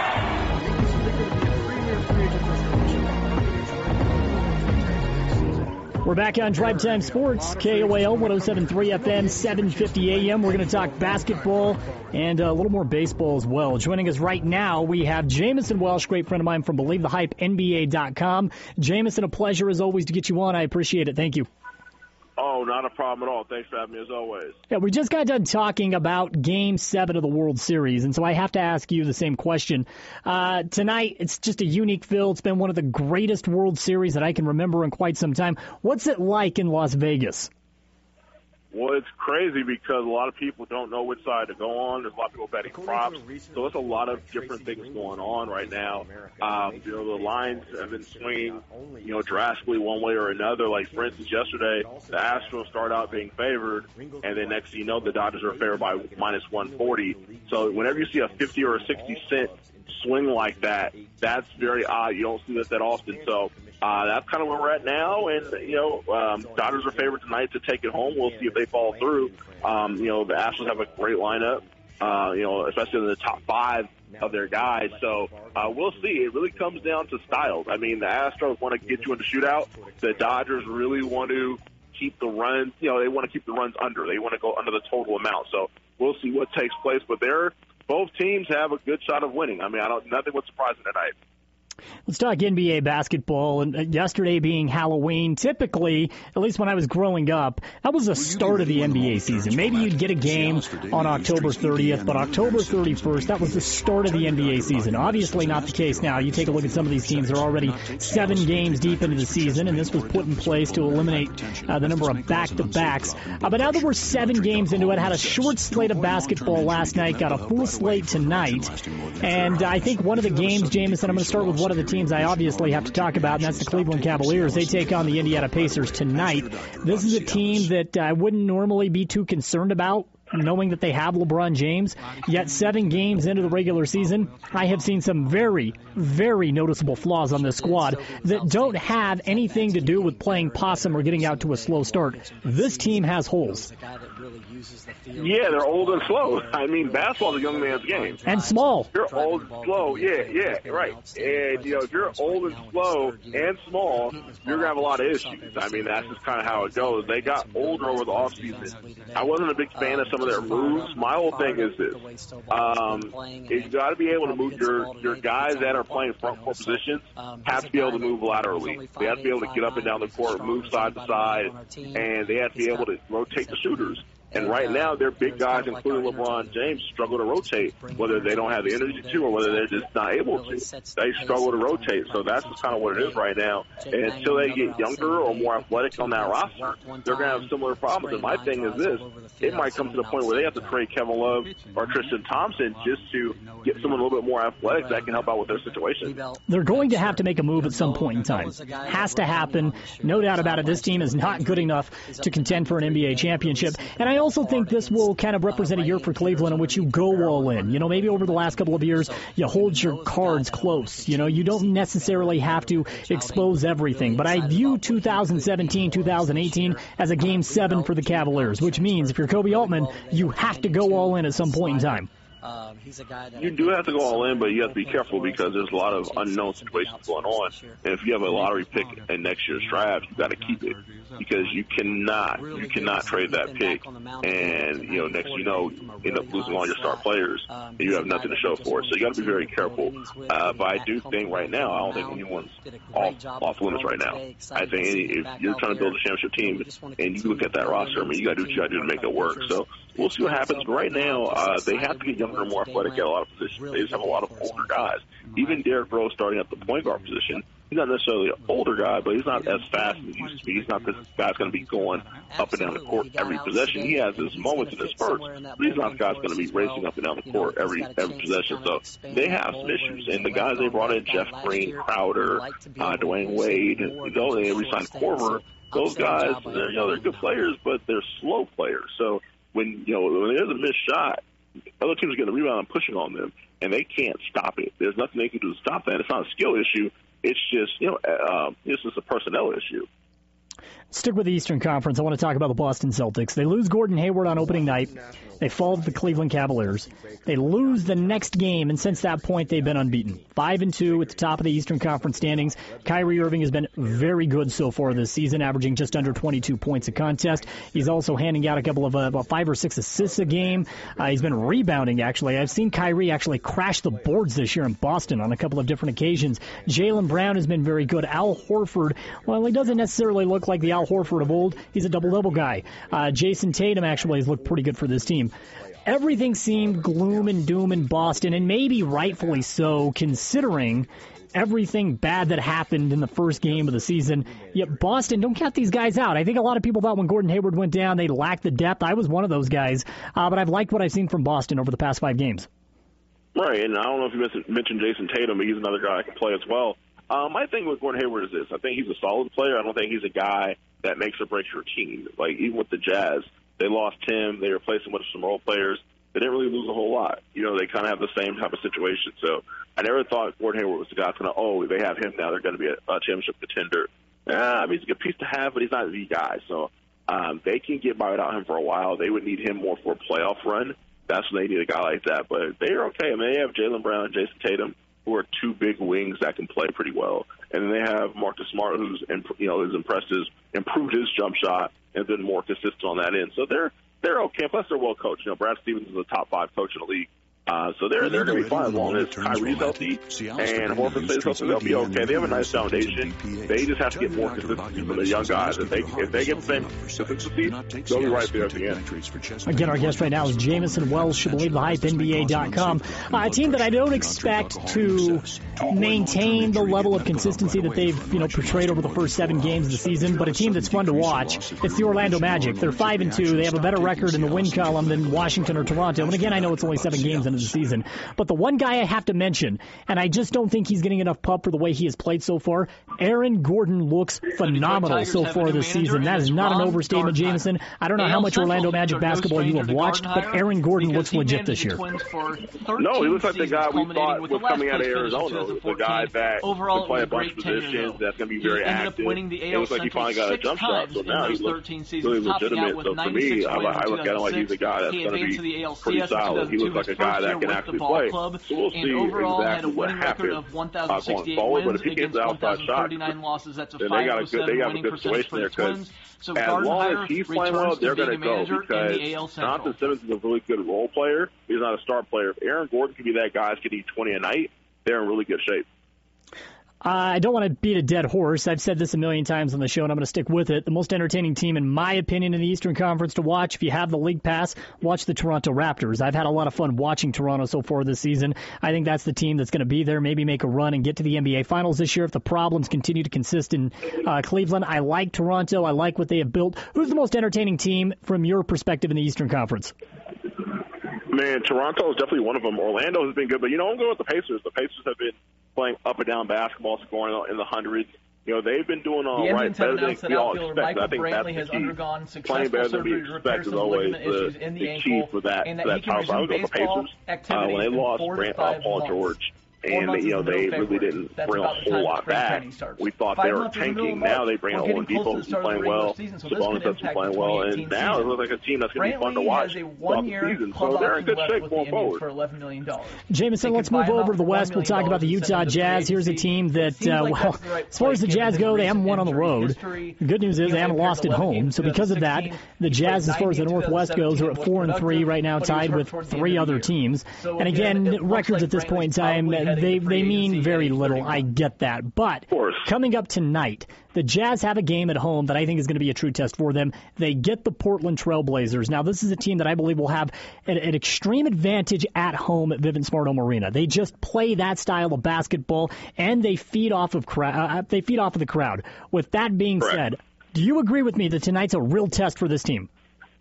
We're back on Drive Time Sports, K O A L one oh seven point three F M, seven fifty A M. We're going to talk basketball and a little more baseball as well. Joining us right now, we have Jamison Welsh, great friend of mine from Believe the Hype N B A dot com. Jamison, a pleasure as always to get you on. I appreciate it. Thank you. Oh, not a problem at all. Thanks for having me, as always. Yeah, we just got done talking about Game seven of the World Series, and so I have to ask you the same question. Uh, tonight, it's just a unique feel. It's been one of the greatest World Series that I can remember in quite some time. What's it like in Las Vegas? Well, it's crazy because a lot of people don't know which side to go on. There's a lot of people betting props. So there's a lot of different things going on right now. Um, you know, the lines have been swinging, you know, drastically one way or another. Like, for instance, yesterday, the Astros start out being favored, and then next thing you know, the Dodgers are favored by minus one forty. So whenever you see a fifty or a sixty cent swing like that, that's very odd. You don't see that that often. So uh, that's kind of where we're at now. And, you know, um, Dodgers are favored tonight to take it home. We'll see if they fall through. Um, you know, the Astros have a great lineup, uh, you know, especially in the top five of their guys. So uh, we'll see. It really comes down to styles. I mean, the Astros want to get you in the shootout. The Dodgers really want to keep the runs, you know, they want to keep the runs under. They want to go under the total amount. So we'll see what takes place. But they're, both teams have a good shot of winning. I mean, I don't, nothing would surprise me tonight. Let's talk N B A basketball. And yesterday being Halloween, typically, at least when I was growing up, that was the start of the N B A season. Maybe you'd get a game on October thirtieth, but October thirty-first, that was the start of the N B A season. Obviously not the case now. You take a look at some of these teams, they're already seven games deep into the season, and this was put in place to eliminate uh, the number of back-to-backs. Uh, but now that we're seven games into it, had a short slate of basketball last night, got a full slate tonight, and I think one of the games, Jamison, I'm going to start with one of the teams I obviously have to talk about, and that's the Cleveland Cavaliers. They take on the Indiana Pacers tonight. This is a team that I wouldn't normally be too concerned about, knowing that they have LeBron James, yet seven games into the regular season, I have seen some very, very noticeable flaws on this squad that don't have anything to do with playing possum or getting out to a slow start. This team has holes. Yeah, they're old and slow. I mean, basketball is a young man's game. And small. If you're old and slow, yeah, yeah, right. And, you know, if you're old and slow and small, you're going to have a lot of issues. I mean, that's just kind of how it goes. They got older over the offseason. I wasn't a big fan of some of their moves. My whole thing is this. Um, you've got to be able to move your, your guys that are playing front court positions have to be able to move laterally. They have to be able to get up and down the court, move side to side, and they have to be able to rotate the shooters. And right now, their big guys, including LeBron James, struggle to rotate, whether they don't have the energy to or whether they're just not able to. They struggle to rotate, so that's just kind of what it is right now. And until they get younger or more athletic on that roster, they're going to have similar problems. And my thing is this. It might come to the point where they have to trade Kevin Love or Tristan Thompson just to get someone a little bit more athletic that can help out with their situation. They're going to have to make a move at some point in time. Has to happen. No doubt about it. This team is not good enough to contend for an N B A championship. And I I also think this will kind of represent a year for Cleveland in which you go all in. You know, maybe over the last couple of years, you hold your cards close. You know, you don't necessarily have to expose everything. But I view two thousand seventeen, two thousand eighteen as a game seven for the Cavaliers, which means if you're Kobe Altman, you have to go all in at some point in time. Um, he's a guy that you do have to go all in, but you have to be careful because there's a lot of unknown situations going on. And if you have a lottery pick in next year's draft, you got to keep it. because you cannot you cannot trade that pick, and you know next you know you end up losing all your star players, and you have nothing to show for it. So you got to be very careful. Uh, but I do think right now, I don't think anyone's off off limits right now. I think if you're trying to build a championship team and you look at that roster, I mean, you got to do what you got to do to make it work. So we'll see what happens. But right now, uh, they have to get younger and more athletic at a lot of positions. They just have a lot of older guys. Even Derrick Rose starting at the point guard position, he's not necessarily an older guy, but he's not as fast as he used to be. He's not this guy's going to be going up and down the court every possession. He has his moments in his spurts, but he's not the guy's going to be racing up and down the court every every possession. So they have some issues. And the guys they brought in, Jeff Green, Crowder, uh, Dwayne Wade, you know, they re-signed Korver. Those guys, they're, you know, they're good players, but they're slow players. So when you know when there's a missed shot, other teams are getting a rebound and pushing on them, and they can't stop it. There's nothing they can do to stop that. It's not a skill issue. It's just, you know, uh, it's just a personnel issue. Stick with the Eastern Conference. I want to talk about the Boston Celtics. They lose Gordon Hayward on opening night. They fall to the Cleveland Cavaliers. They lose the next game, and since that point, they've been unbeaten. Five and two at the top of the Eastern Conference standings. Kyrie Irving has been very good so far this season, averaging just under twenty-two points a contest. He's also handing out a couple of uh, about five or six assists a game. Uh, he's been rebounding, actually. I've seen Kyrie actually crash the boards this year in Boston on a couple of different occasions. Jaylen Brown has been very good. Al Horford, well, he doesn't necessarily look like the Al Horford of old. He's a double-double guy. Uh, Jason Tatum actually has looked pretty good for this team. Everything seemed gloom and doom in Boston, and maybe rightfully so, considering everything bad that happened in the first game of the season. Yet Boston, don't count these guys out. I think a lot of people thought when Gordon Hayward went down, they lacked the depth. I was one of those guys, uh, but I've liked what I've seen from Boston over the past five games. Right, and I don't know if you mentioned Jason Tatum, but he's another guy that can play as well. Um, my thing with Gordon Hayward is this. I think he's a solid player. I don't think he's a guy that makes or breaks your team. Like, even with the Jazz, they lost Tim. They replaced him with some role players. They didn't really lose a whole lot. You know, they kind of have the same type of situation. So I never thought Gordon Hayward was the guy that's going to, oh, they have him now, they're going to be a, a championship contender. Uh, I mean, he's a good piece to have, but he's not the guy. So um, they can get by without him for a while. They would need him more for a playoff run. That's when they need a guy like that. But they're okay. I mean, they have Jaylen Brown and Jason Tatum, who are two big wings that can play pretty well. And then they have Marcus Smart, who's, you know, has impressed his, improved his jump shot and been more consistent on that end. So they're they're okay. Plus, they're well coached. You know, Brad Stevens is a top five coach in the league. Uh, so they're they're going to be fine as long as Kyrie's healthy and Horford stays healthy. They'll be okay. They have a nice foundation. They just have to get more consistency from the young guys. If they if they get the same consistency, they'll be right there at the end. Again, our guest right now is Jamison Welsh, you believe the hype N B A dot com. Uh, a team that I don't expect to maintain the level of consistency that they've you know portrayed over the first seven games of the season, but a team that's fun to watch. It's the Orlando Magic. They're five and two. They have a better record in the win column than Washington or Toronto. And again, I know it's only seven games into the season. But the one guy I have to mention, and I just don't think he's getting enough pub for the way he has played so far, Aaron Gordon looks phenomenal so far this season. That is not an overstatement, Jameson. I don't know how much Orlando Magic basketball you have watched, but Aaron Gordon looks legit this year. No, he looks like the guy we thought was coming out of Arizona. The guy that can play a bunch of positions, that's going to be very active. It looks like he finally got a jump shot, so now he looks really legitimate. So for me, I look at him like he's a guy that's going to be pretty solid. He looks like a guy that can actually play. So we'll see exactly what happens uh, going forward. But if he gets the outside shot, then they got a good, they got a good situation there. Because as long as he's playing well, they're going to go. Because Jonathan Simmons is a really good role player. He's not a star player. If Aaron Gordon can be that guy that's getting twenty a night, they're in really good shape. Uh, I don't want to beat a dead horse. I've said this a million times on the show, and I'm going to stick with it. The most entertaining team, in my opinion, in the Eastern Conference to watch, if you have the league pass, watch the Toronto Raptors. I've had a lot of fun watching Toronto so far this season. I think that's the team that's going to be there, maybe make a run and get to the N B A Finals this year if the problems continue to consist in uh, Cleveland. I like Toronto. I like what they have built. Who's the most entertaining team from your perspective in the Eastern Conference? Man, Toronto is definitely one of them. Orlando has been good, but, you know, I'm going with the Pacers. The Pacers have been playing up and down basketball, scoring in the hundreds. You know, they've been doing all right, better than we all expected. I think that's the key. Playing better than we expect is always the, the key for that, for that power. I would go with the Pacers. Uh, when they lost Brand, uh, Paul George, and you know they really didn't bring a whole lot back. We thought they were tanking. Now they bring Oladipo, who's been playing well, Sabonis has been playing well, and now it looks like a team that's going to be fun to watch throughout the season. So they're in good shape going forward. Jameson, let's move over to the West. We'll talk about the Utah Jazz. Here's a team that, uh, well, as far as the Jazz go, they haven't won on the road. The good news is they haven't lost at home. So because of that, the Jazz, as far as the Northwest goes, are at four and three right now, tied with three other teams. And again, records at this point in time, they they mean very little. I get that. But coming up tonight, the Jazz have a game at home that I think is going to be a true test for them. They get the Portland Trail Blazers. Now, this is a team that I believe will have an, an extreme advantage at home at Vivint Smart Home Arena. They just play that style of basketball, and they feed off of crowd. Uh, they feed off of the crowd. With that being Correct. said, do you agree with me that tonight's a real test for this team?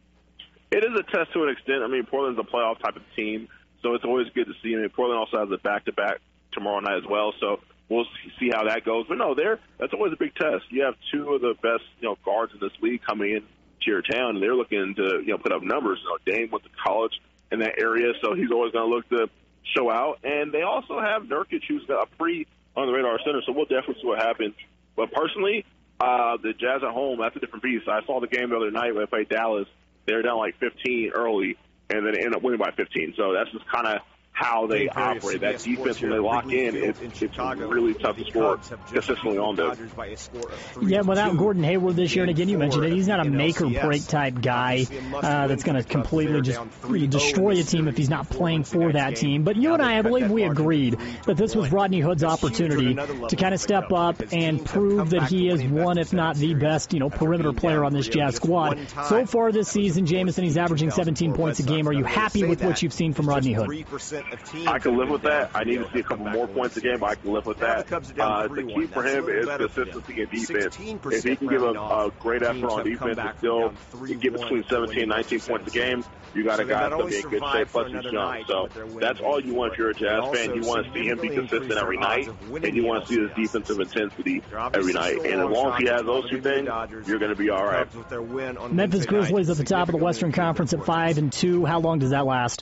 It is a test to an extent. I mean, Portland's a playoff type of team, so it's always good to see. I mean, Portland also has a back-to-back tomorrow night as well, so we'll see how that goes. But no, there that's always a big test. You have two of the best, you know, guards in this league coming in to your town, and they're looking to, you know, put up numbers. You know, Dame went to college in that area, so he's always going to look to show out. And they also have Nurkic, who's got a pretty on-the-radar center, so we'll definitely see what happens. But personally, uh, the Jazz at home, that's a different beast. I saw the game the other night when they played Dallas. They were down like fifteen early, and then ended up winning by fifteen. So that's just kind of how they operate. That defense, when they lock in, it's, it's really tough to score consistently on them. Yeah, without Gordon Hayward this year, and again, you mentioned it, he's not a make-or-break type guy uh, that's going to completely just destroy a team if he's not playing for that team. But you and I, I believe we agreed that this was Rodney Hood's opportunity to kind of step up and prove that he is one, if not the best, you know, perimeter player on this Jazz squad. So far this season, Jameson, he's averaging seventeen points a game. Are you happy with what you've seen from Rodney Hood? I can live with that. I need to see a couple more points a game, but I can live with that. Uh, the key for him is consistency in defense. If he can give a, a great effort on defense and still get between seventeen and nineteen points a game, you got a guy that's going to be in good shape, plus he's young. So that's all you want if you're a Jazz fan. You want to see him be consistent every night, and you want to see his defensive intensity every night. And as long as he has those two things, you're going to be all right. Memphis Grizzlies at the top of the Western Conference at five and two. How long does that last?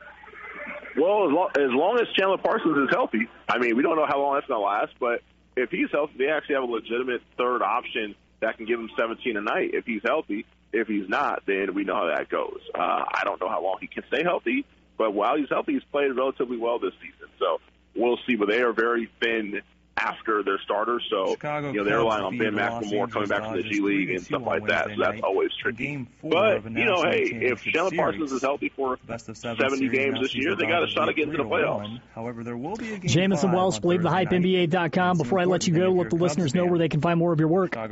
Well, as long, as long as Chandler Parsons is healthy, I mean, we don't know how long that's going to last, but if he's healthy, they actually have a legitimate third option that can give him seventeen a night if he's healthy. If he's not, then we know how that goes. Uh, I don't know how long he can stay healthy, but while he's healthy, he's played relatively well this season. So we'll see, but they are very thin after their starters, so Chicago you know they're relying on Ben McLemore coming back from the G League and stuff like that, so that's always tricky. But, you know, hey, if Chandler Parsons is healthy for seventy games this year, they got a shot at getting to the playoffs. However, there will be a game Jameson Welsh, believe the hype N B A dot com. Before I let you go, let the listeners know where they can find more of your work. Uh,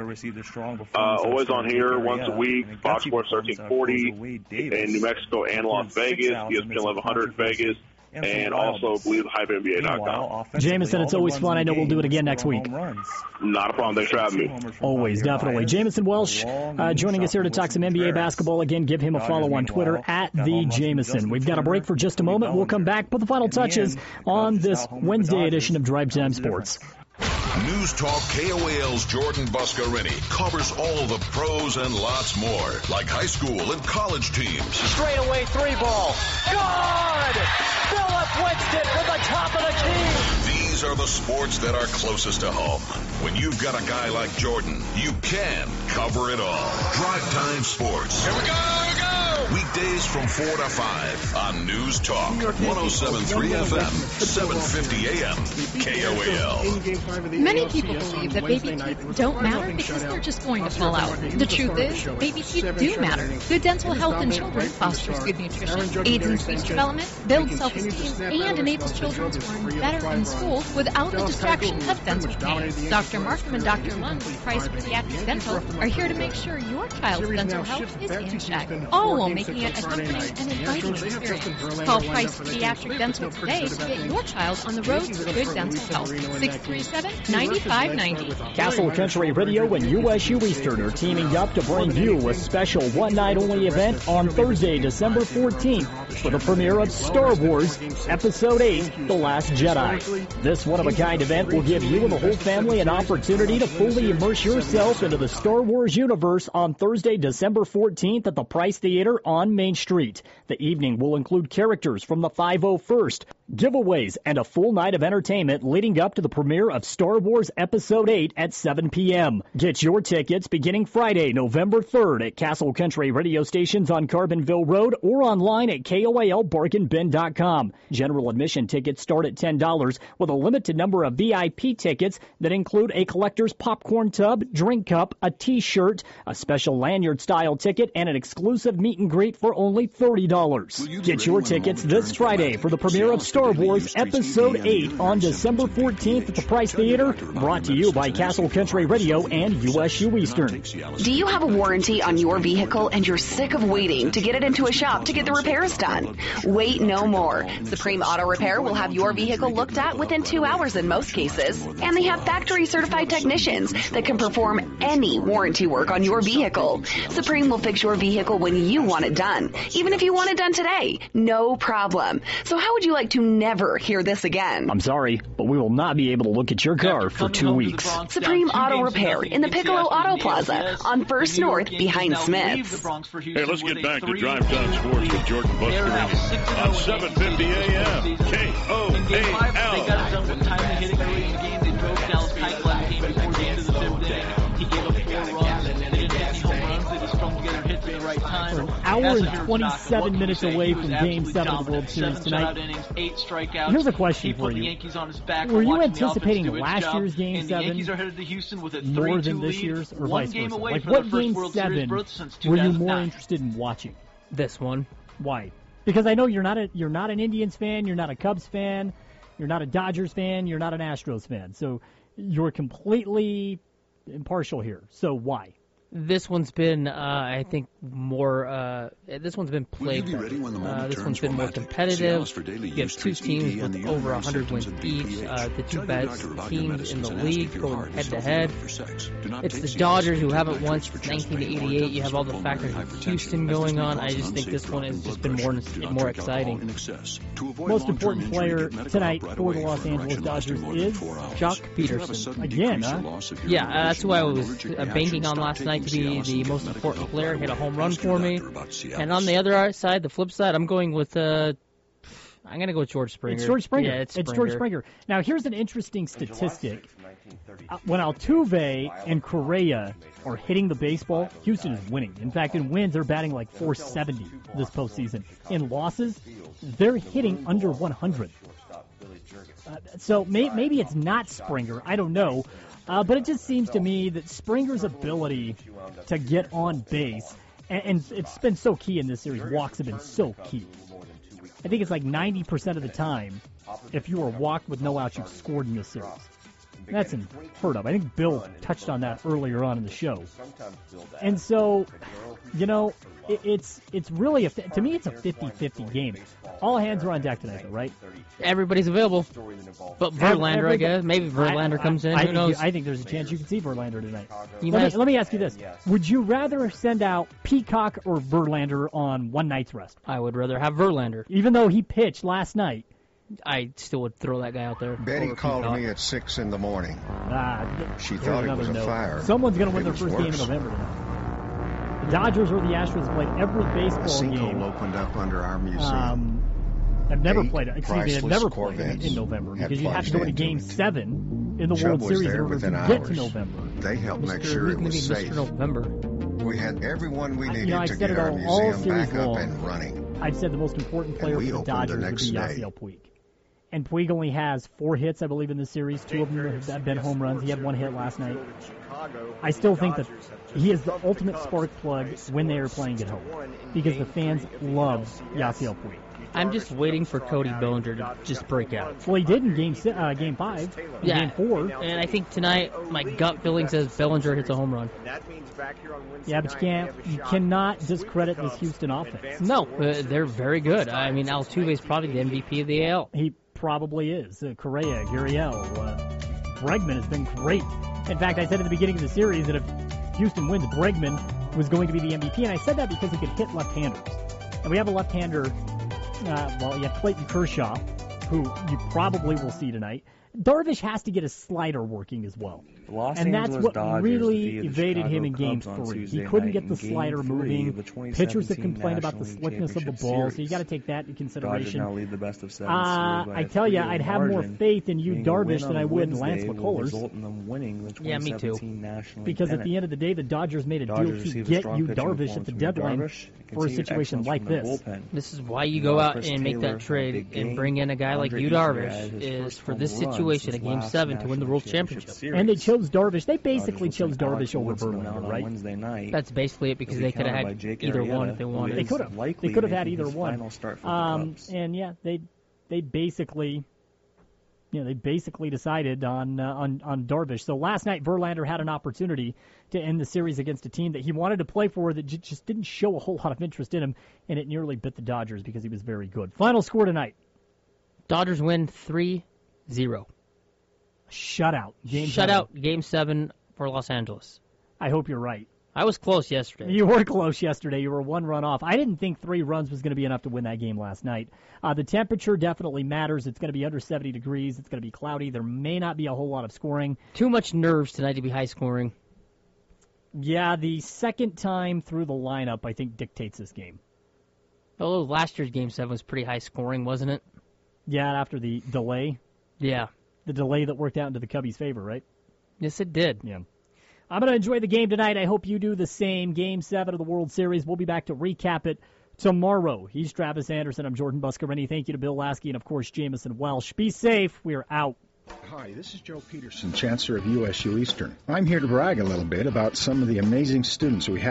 always on here, once a week, Fox Sports thirteen forty in New Mexico and Las Vegas, E S P N eleven hundred Vegas, and also believe hype N B A dot com. Jameson, it's always fun. I know we'll do it again next week. Not a problem. Thanks for having me. Always, definitely. Jameson Welsh uh, joining us here to talk some N B A basketball. Again, give him a follow on Twitter at the Jameson. We've got a break for just a moment. We'll come back, put the final touches on this Wednesday edition of Drive Time Sports. News Talk K O A L's Jordan Buscarini covers all the pros and lots more, like high school and college teams. Straightaway three ball. Good! Philip Winston from the top of the key. These are the sports that are closest to home. When you've got a guy like Jordan, you can cover it all. Drive Time Sports. Here we go, here we go! Weekdays from four to five on News Talk one oh seven point three F M, seven fifty A M, K O A L. Many people believe that baby teeth don't matter because they're just going to fall out. The truth is, baby teeth do matter. Good dental health in children fosters good nutrition, aids in speech development, builds self-esteem, and enables children to learn better in school without the distraction of dental pain. Doctor Markham and Doctor Lund with Price Pediatric Dental are here to make sure your child's dental health is in check, all while making it a comforting and inviting experience. Call Price Pediatric Dental today to get your child on the road to good dental health. six three seven, nine five nine zero. Castle Country Radio and U S U Eastern are teaming up to bring you a special one-night-only event on Thursday, December fourteenth, for the premiere of Star Wars Episode eight, The Last Jedi. This one-of-a-kind event will give you and the whole family an opportunity to fully immerse yourself into the Star Wars universe on Thursday, December fourteenth at the Price Theater on Main Street. The evening will include characters from the five oh first, Giveaways and a full night of entertainment leading up to the premiere of Star Wars Episode eight at seven p.m. Get your tickets beginning Friday, November third at Castle Country radio stations on Carbonville Road or online at K O A L bargain bin dot com. General admission tickets start at ten dollars with a limited number of V I P tickets that include a collector's popcorn tub, drink cup, a t-shirt, a special lanyard-style ticket, and an exclusive meet and greet for only thirty dollars. Get your tickets this Friday for the premiere of Star Wars Episode eight on December fourteenth at the Price Theater, brought to you by Castle Country Radio and U S U Eastern. Do you have a warranty on your vehicle and you're sick of waiting to get it into a shop to get the repairs done? Wait no more. Supreme Auto Repair will have your vehicle looked at within two hours in most cases, and they have factory certified technicians that can perform any warranty work on your vehicle. Supreme will fix your vehicle when you want it done, even if you want it done today. No problem. So how would you like to never hear this again? I'm sorry, but we will not be able to look at your car for two weeks. Supreme Auto Repair in the Piccolo Auto Plaza on First North behind Smith's. Hey, let's get back to Drive Time Sports with Jordan Busker on seven fifty a.m. K O A L. They got it done with timely hitting early in the game. They drove Dallas Keuchel came before the end of the fifth inning. He gave up four runs. They didn't hit any home runs. They just strung together hits at the right time. We're an hour and twenty-seven minutes away from Game seven of the World Series tonight. Here's a question for you. Were you anticipating last year's Game seven more than this year's, or vice versa? Like, what Game seven were you more interested in watching? This one. Why? Because I know you're not a you're not an Indians fan, you're not a Cubs fan, you're not a Dodgers fan, you're not an Astros fan. So you're completely impartial here. So why? This one's been, uh, I think, more, uh, this one's been played better. Be uh, this one's been more competitive. You have two teams with over one hundred wins each. Uh, the two best teams in the league going head-to-head. It's the Dodgers who haven't won since nineteen eighty-eight. You have all the factors of Houston going on. I just think this one has just been more more exciting. Most important player tonight for the Los Angeles Dodgers is Jock Peterson. Again, huh? Yeah, uh, that's who I was uh, banking on last night to be the most important player, hit a home run for me. And on the other side, the flip side, I'm going with, uh, I'm going to go with George Springer. It's George Springer. Yeah, it's, Springer. it's George Springer. Now, here's an interesting statistic. Uh, when Altuve and Correa are hitting the baseball, Houston is winning. In fact, in wins, they're batting like four seventy this postseason. In losses, they're hitting under one hundred. Uh, so may, maybe it's not Springer. I don't know. Uh, but it just seems to me that Springer's ability to get on base, and, and it's been so key in this series, walks have been so key. I think it's like ninety percent of the time, if you were walked with no outs, you've scored in this series. That's unheard of. I think Bill touched on that earlier on in the show. And so, you know, it, it's it's really, a, to me, it's a fifty-fifty game. All hands are on deck tonight, though, right? Everybody's available. But Verlander, Everybody, I guess. Maybe Verlander I, comes in. I, Who knows? You, I think there's a chance you can see Verlander tonight. Let me, let me ask you this. Would you rather send out Peacock or Verlander on one night's rest? I would rather have Verlander. Even though he pitched last night. I still would throw that guy out there. Betty called Peacock. me at six in the morning. Ah, she thought it was a note. fire. Someone's going to win their first worse. game in November tonight. The Dodgers or the Astros played every baseball the game. opened up under our museum. Um, I've never Eight played it. Excuse me, I've never played it in November because you have to go to Game Seven in the World Series in order to hours. get to November. They helped Mister make sure it was safe. Mister November. We had everyone we needed you know, to get our all, museum all back long. up and running. I've said the most important player for the Dodgers would be Yasiel Puig. And Puig only has four hits, I believe, in this series. Two of them have been home runs. He had one hit last night. I still think that he is the ultimate spark plug when they are playing at home because the fans love Yasiel Puig. I'm just waiting for Cody Bellinger to just break out. Well, he did in game uh, game five, in yeah. game four. And I think tonight my gut feeling says Bellinger hits a home run. Yeah, but you can't, you cannot discredit this Houston offense. No, uh, they're very good. I mean, Altuve is probably the M V P of the A L. He probably is. Uh, Correa, Gurriel, uh, Bregman has been great. In fact, I said at the beginning of the series that if Houston wins, Bregman was going to be the M V P, and I said that because he could hit left-handers. And we have a left-hander, uh, well, you have Clayton Kershaw, who you probably will see tonight. Darvish has to get his slider working as well. Los and that's Angeles what Dodgers really evaded evaded him in Game Cubs three. He couldn't get the slider moving. The Pitchers have complained about the slickness of the ball, so you got to take that into consideration. Now lead the best of seven uh, I tell you, I'd have more faith in you, Darvish, than I would in Lance McCullers. Yeah, me too. Because at the end of the day, the Dodgers made a Dodgers deal to get you Darvish at the deadline Darvish. for a situation like this. This is why you go out and make that trade and bring in a guy like you, Darvish, is for this situation at Game seven to win the World Championship. And they chose Darvish. They basically chose Darvish over Verlander, right? That's basically it, because they could have had either one if they wanted. They could have. They could have had either one. Um, and yeah, they they basically, you know, they basically decided on uh, on on Darvish. So last night, Verlander had an opportunity to end the series against a team that he wanted to play for that j- just didn't show a whole lot of interest in him, and it nearly bit the Dodgers because he was very good. Final score tonight: Dodgers win three zero. Shutout. Game Shutout. Seven. Game seven for Los Angeles. I hope you're right. I was close yesterday. You were close yesterday. You were one run off. I didn't think three runs was going to be enough to win that game last night. Uh, the temperature definitely matters. It's going to be under seventy degrees. It's going to be cloudy. There may not be a whole lot of scoring. Too much nerves tonight to be high scoring. Yeah, the second time through the lineup, I think, dictates this game. Although last year's Game seven was pretty high scoring, wasn't it? Yeah, after the delay. Yeah. The delay that worked out into the Cubbies' favor, right? Yes, it did. Yeah. I'm going to enjoy the game tonight. I hope you do the same. Game seven of the World Series. We'll be back to recap it tomorrow. He's Travis Anderson. I'm Jordan Buscarini. Thank you to Bill Lasky and, of course, Jamison Welsh. Be safe. We are out. Hi, this is Joe Peterson, Chancellor of U S U Eastern. I'm here to brag a little bit about some of the amazing students we have.